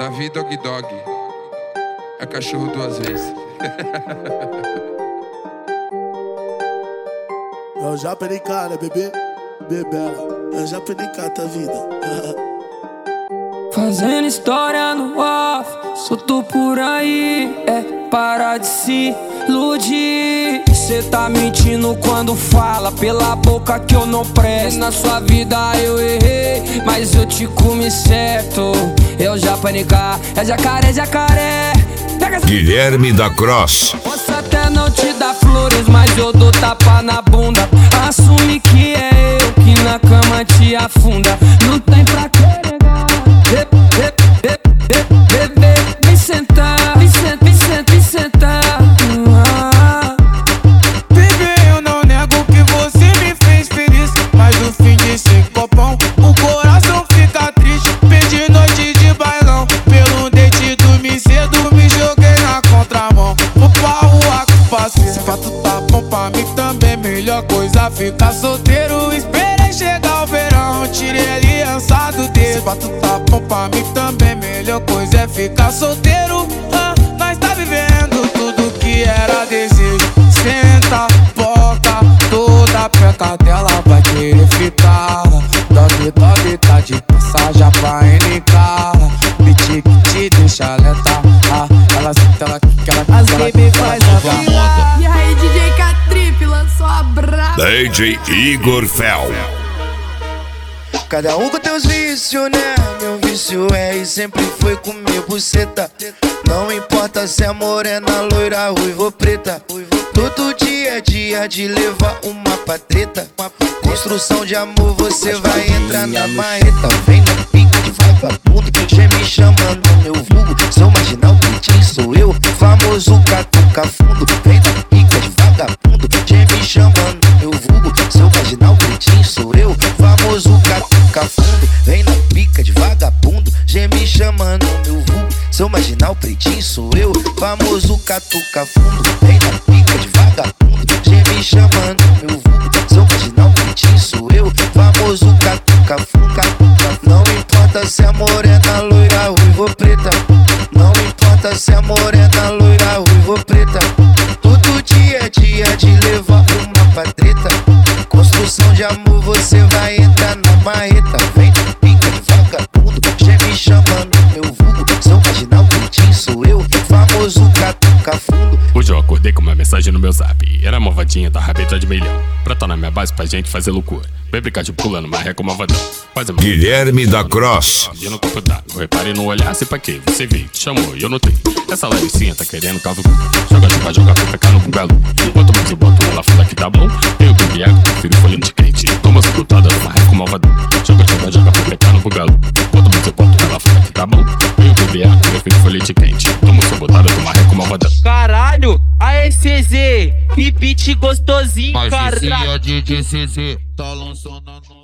Davi Dog Dog. É cachorro duas vezes. Eu já perdi cara, bebê, bebela. Eu já perdi cara, vida. Fazendo história no off, solto por aí, para de se iludir. Cê tá mentindo quando fala pela boca que eu não presto. Na sua vida eu errei, mas eu te comi certo. Eu já panicar, é jacaré, jacaré. Guilherme da Cross. Posso até não te dar flores, mas eu dou tapa na bunda. Assume que é eu que na cama te afunda. Não tem pra que negar. Bebê, vem sentar, vem sentar. Bebê, eu não nego que você me fez feliz, mas no fim desse copão o coração fica triste. Perdi noite de bailão, pelo dente dormi cedo, me joguei na contramão. Vou pra rua com parceiro. Se pra tu tá bom pra mim também, melhor coisa ficar solteiro. Esperei chegar o verão, tirei a aliança do dedo. Se pra tu tá bom pra mim também, melhor coisa é ficar solteiro. Nós tá vivendo tudo que era desejo. Senta, boca, toda peca dela vai querer ficar. Dog, dog, tá de passagem pra NK. Beat que te deixa lenta. Ela senta, ela quica, As baby faz a fila. E aí, DJ K-Trip lançou a brava. DJ Igor Fel. Cada um com teus vícios, né? Meu vício é e sempre foi comer buceta. Não importa se é morena, loira, ruiva ou preta. Todo dia é dia de levar uma patreta. Construção de amor, você vai entrar na marreta. Vem na pica de vagabundo, já me chamando meu vulgo. Sou marginal, pretinho, sou eu, famoso catuca fundo. Vem na pica de vagabundo, já me chamando meu vulgo. Sou marginal, pretinho, sou eu, famoso catuca fundo. Vem na pica de vagabundo, já me chamando meu vulgo. Sou marginal, pretinho, sou eu, famoso catuca fundo. Vem na pica de vagabundo, já me chamando meu vulgo. Sou marginal, pretinho, sou eu, famoso catuca fundo. Não importa se é morena, loira, ruiva ou preta. Não importa se é morena, loira, ruiva ou preta. Todo dia é dia de levar uma patreta. Construção de amor, você vai entrar na marreta. Vem na pica de vagabundo, já me chamando meu vulgo. Sou marginal, pretinho, sou eu, famoso catuca fundo. Hoje eu acordei com uma mensagem no meu zap. Era a malvadinha da rabeta de milhão, pra tá na minha base pra gente fazer loucura. Vem brincar de pula no marreco malvadão. Guilherme da Cross. E no copo d'água, eu reparei no olhar, sei pra quê. Você veio, te chamou e eu notei. Essa laricinha tá querendo cavucar. Joga pra pecar no bugalu. Quanto mais eu boto ela fala que tá bom. Eu bebi água, prefiro folhinho de crente. Toma essa putada no marreco malvadão. Joga pra pecar no bugalu. Quanto mais eu boto ela fala que tá bom. Eu bebi água, prefiro folhinho de crente. Toma essa putada no marreco malvadão. Caralho, aê CZ, que beat gostosinho, caralho. DJ CZ tá lançando